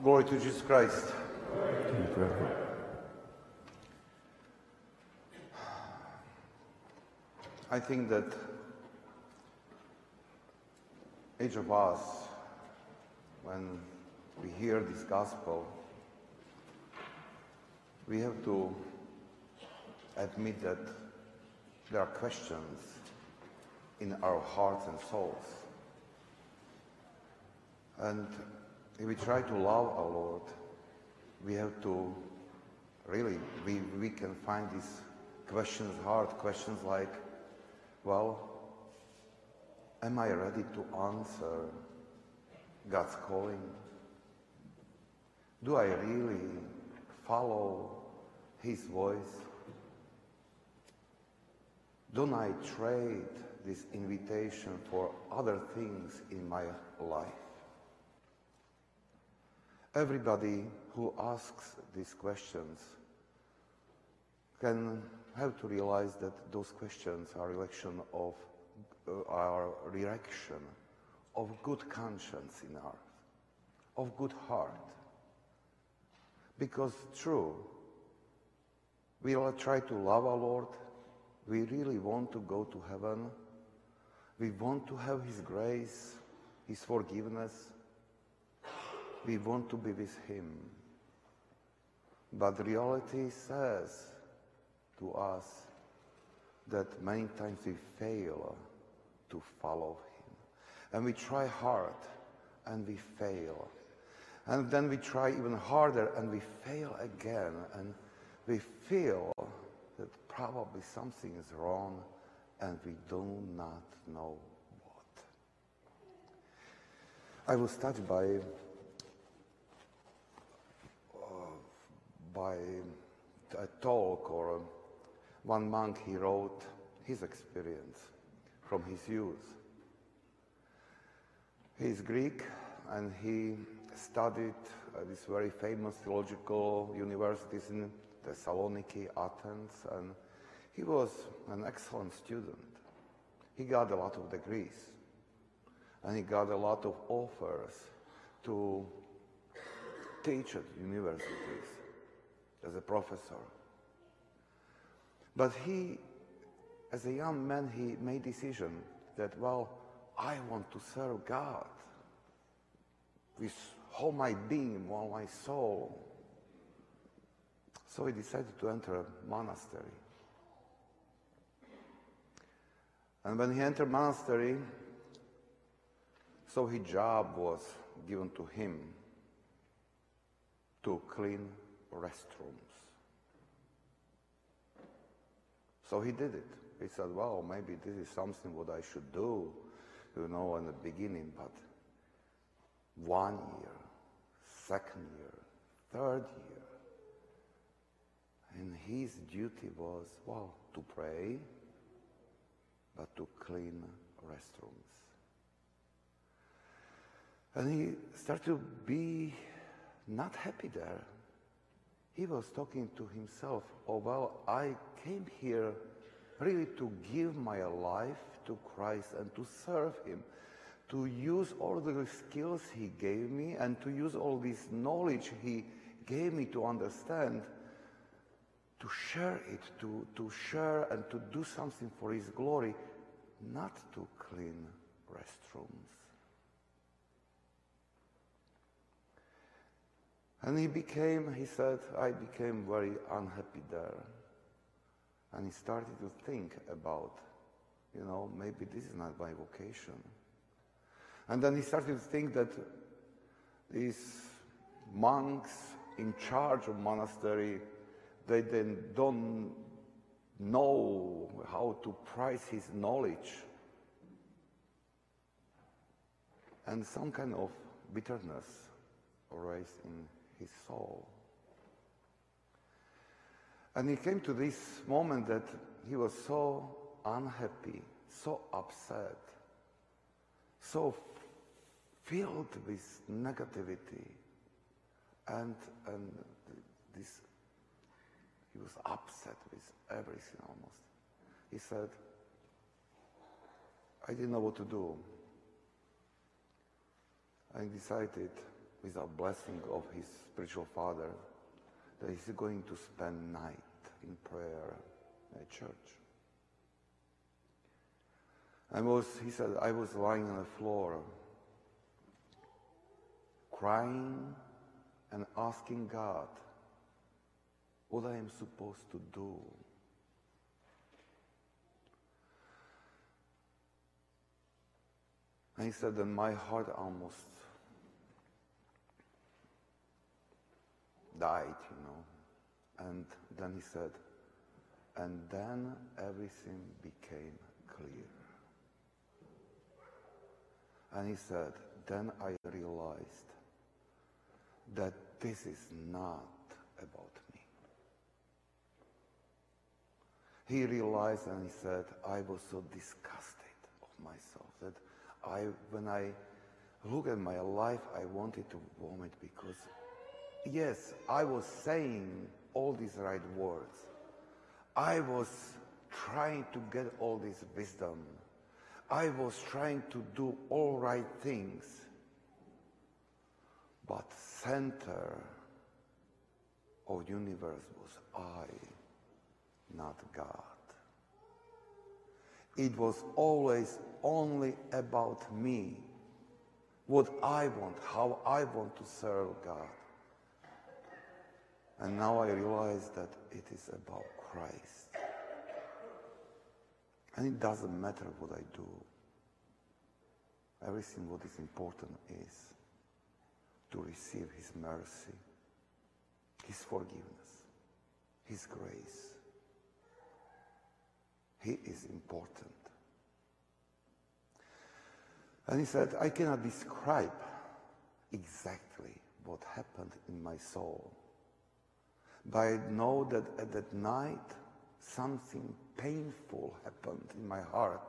Glory to Jesus Christ. I think that each of us, when we hear this gospel, we have to admit that there are questions in our hearts and souls. And if we try to love our Lord, we have to really, we can find these questions, hard questions like, well, am I ready to answer God's calling? Do I really follow His voice? Don't I trade this invitation for other things in my life? Everybody who asks these questions can have to realize that those questions are a reaction of good conscience in us, of good heart. Because true, we all try to love our Lord, we really want to go to heaven, we want to have His grace, His forgiveness, we want to be with Him. But reality says to us that many times we fail to follow Him. And we try hard and we fail. And then we try even harder and we fail again. And we feel that probably something is wrong and we do not know what. I was touched by a talk, or one monk, he wrote his experience from his youth. He is Greek and he studied at these very famous theological universities in Thessaloniki, Athens, and he was an excellent student. He got a lot of degrees and he got a lot of offers to teach at universities as a professor. But he, as a young man, he made decision that, well, I want to serve God with all my being, all my soul. So he decided to enter a monastery. And when he entered monastery, so his job was given to him to clean restrooms. So he did it. He said, well, maybe this is something what I should do, in the beginning, but 1 year, 2nd year, 3rd year, and his duty was, well, to pray, but to clean restrooms. And he started to be not happy there. He was talking to himself, oh, well, I came here really to give my life to Christ and to serve Him, to use all the skills He gave me and to use all this knowledge He gave me to understand, to share it, to share and to do something for His glory, not to clean restrooms. And he said, I became very unhappy there. And he started to think about, maybe this is not my vocation. And then he started to think that these monks in charge of monastery, they then don't know how to price his knowledge. And some kind of bitterness arose in his soul. And he came to this moment that he was so unhappy, so upset, so filled with negativity, and this, he was upset with everything almost. He said, I didn't know what to do. I decided without blessing of his spiritual father, that he's going to spend night in prayer at church. He said, I was lying on the floor, crying and asking God what I am supposed to do. And he said, and my heart almost died, And then he said, and then everything became clear. And he said, then I realized that this is not about me. He realized and he said, I was so disgusted of myself that when I look at my life, I wanted to vomit because, yes, I was saying all these right words. I was trying to get all this wisdom. I was trying to do all right things. But center of universe was I, not God. It was always only about me, what I want, how I want to serve God. And now I realize that it is about Christ. And it doesn't matter what I do. Everything what is important is to receive His mercy, His forgiveness, His grace. He is important. And he said, I cannot describe exactly what happened in my soul, but I know that at that night something painful happened in my heart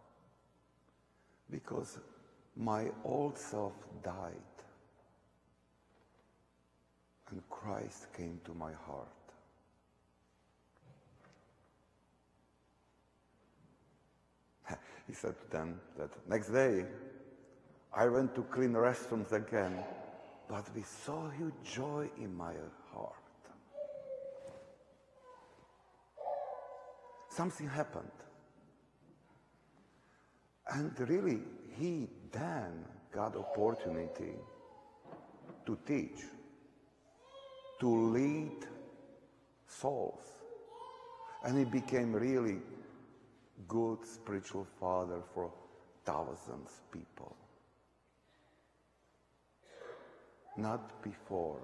because my old self died and Christ came to my heart. He said to them that next day I went to clean restrooms again, but with so huge joy in my heart. Something happened. And really, he then got opportunity to teach, to lead souls. And he became really good spiritual father for thousands of people. Not before.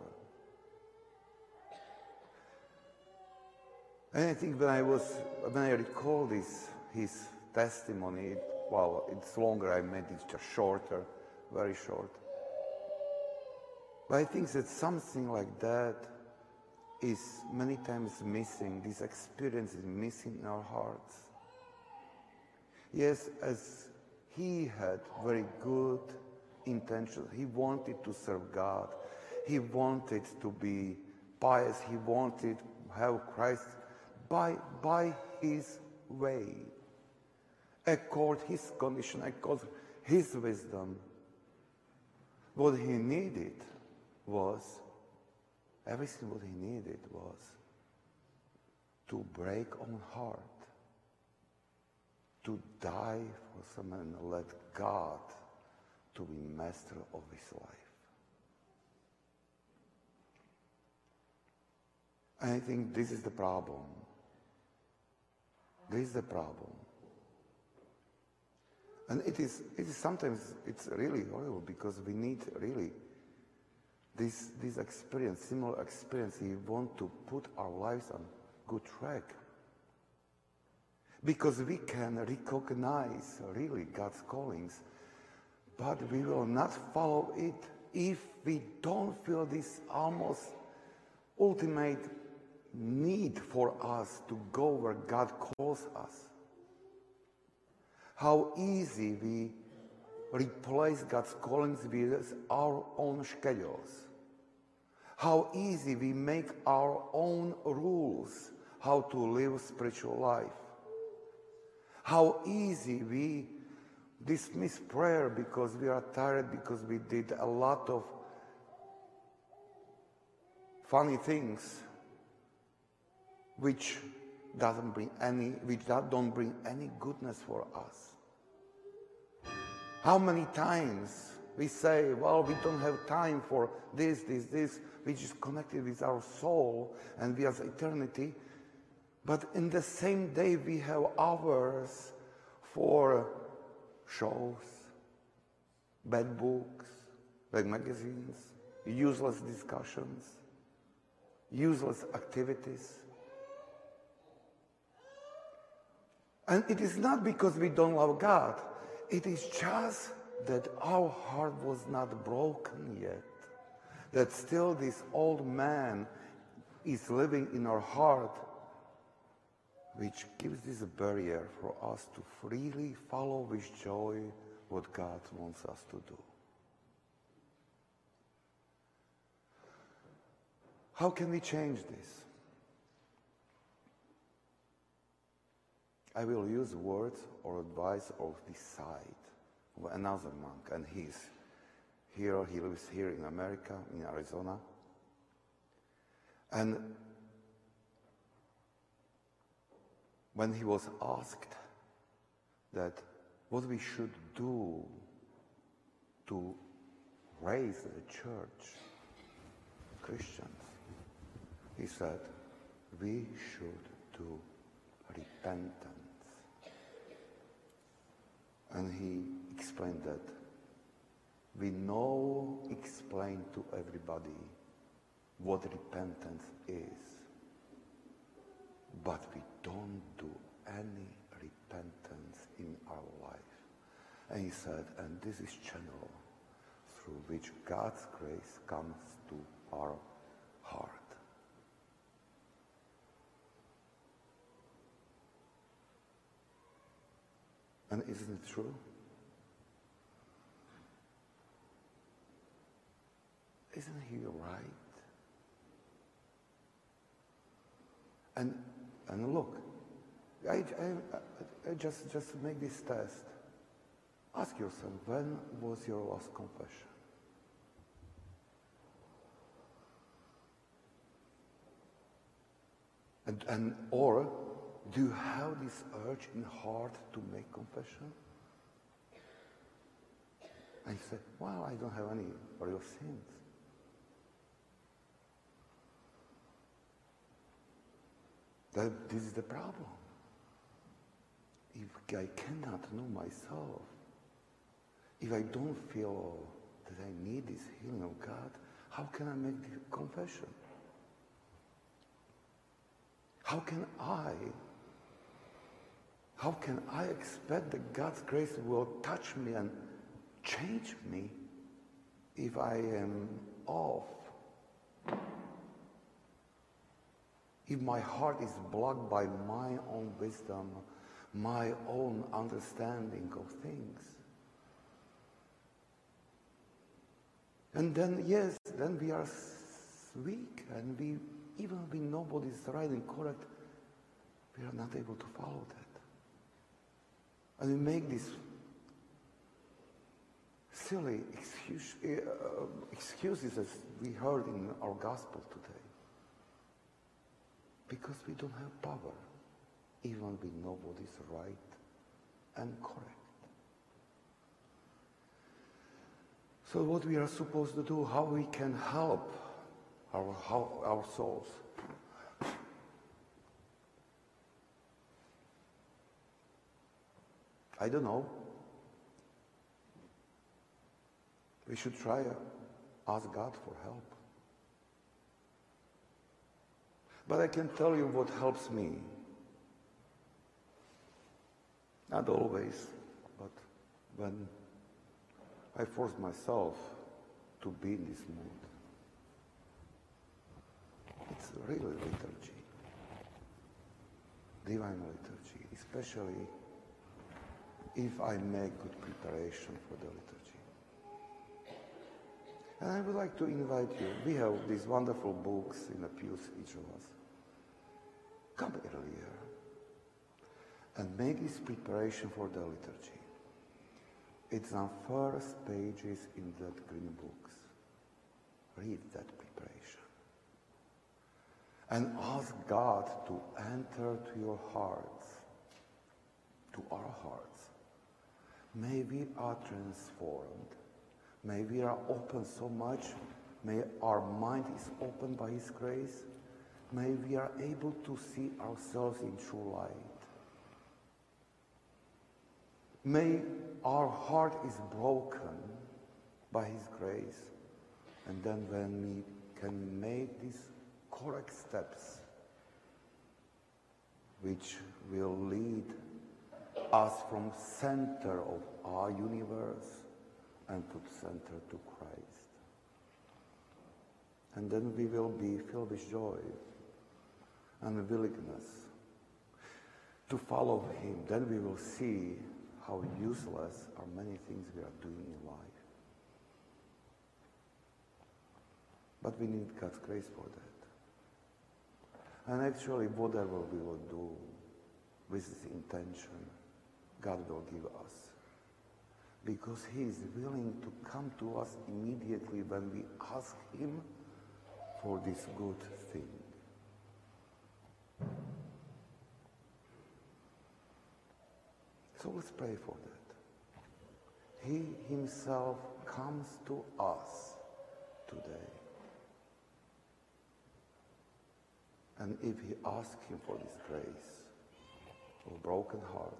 And I think when I recall his testimony, it's longer, I made it just shorter, very short. But I think that something like that is many times missing. This experience is missing in our hearts. Yes, as he had very good intentions. He wanted to serve God. He wanted to be pious. He wanted to have Christ by his way, accord his condition, accord his wisdom. What he needed was, everything what he needed was to break own heart, to die for someone and let God to be master of his life. And I think this is the problem. This is the problem. And it is sometimes it's really horrible because we need really this experience, similar experience. We want to put our lives on good track. Because we can recognize really God's callings, but we will not follow it if we don't feel this almost ultimate need for us to go where God calls us. How easy we replace God's callings with our own schedules. How easy we make our own rules how to live spiritual life. How easy we dismiss prayer because we are tired, because we did a lot of funny things which don't bring any goodness for us. How many times we say, well, we don't have time for this, which is connected with our soul and with eternity. But in the same day, we have hours for shows, bad books, bad magazines, useless discussions, useless activities. And it is not because we don't love God. It is just that our heart was not broken yet. That still this old man is living in our heart, which gives this barrier for us to freely follow with joy what God wants us to do. How can we change this? I will use words or advice of this side of another monk, and he's here, he lives here in America, in Arizona. And when he was asked that what we should do to raise the church, Christians, he said, we should do repentance. And he explained that we explain to everybody what repentance is, but we don't do any repentance in our life. And he said, and this is channel through which God's grace comes to our heart. And isn't it true? Isn't he right? And look, I just make this test. Ask yourself, when was your last confession? Or do you have this urge in heart to make confession? And you say, well, I don't have any real sins. This is the problem. If I cannot know myself, if I don't feel that I need this healing of God, how can I make the confession? How can I expect that God's grace will touch me and change me if I am off? If my heart is blocked by my own wisdom, my own understanding of things. And then, yes, then we are weak, and even if we know what is right and correct, we are not able to follow that. And we make these silly excuses as we heard in our gospel today. Because we don't have power, even we know what is right and correct. So what we are supposed to do, how we can help our souls. I don't know. We should try ask God for help. But I can tell you what helps me. Not always, but when I force myself to be in this mood. It's really liturgy. Divine liturgy, especially if I make good preparation for the liturgy. And I would like to invite you. We have these wonderful books in the pews, each of us. Come earlier and make this preparation for the liturgy. It's on first pages in that green books. Read that preparation. and ask God to enter to your hearts, to our hearts. May we are transformed. May we are open so much. May our mind is opened by His grace. May we are able to see ourselves in true light. May our heart is broken by His grace. And then when we can make these correct steps, which will lead us from center of our universe and put center to Christ. And then we will be filled with joy and willingness to follow Him. Then we will see how useless are many things we are doing in life. But we need God's grace for that. And actually, whatever we will do with this intention, God will give us. Because He is willing to come to us immediately when we ask Him for this good thing. So let's pray for that. He Himself comes to us today. And if we ask Him for this grace of a broken heart,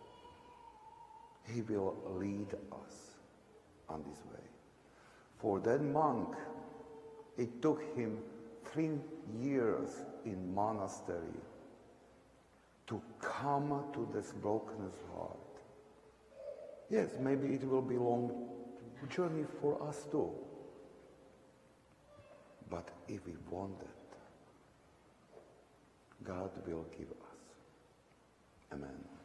He will lead us on this way. For that monk, it took him 3 years in monastery to come to this brokenness heart. Yes, maybe it will be a long journey for us too. But if we want it, God will give us. Amen.